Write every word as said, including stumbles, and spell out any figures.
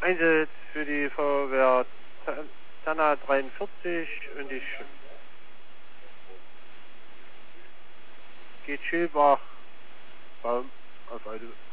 Einsatz für die Feuerwehr Tanna dreiundvierzig und ich geht Schilbach Baum auf Auto.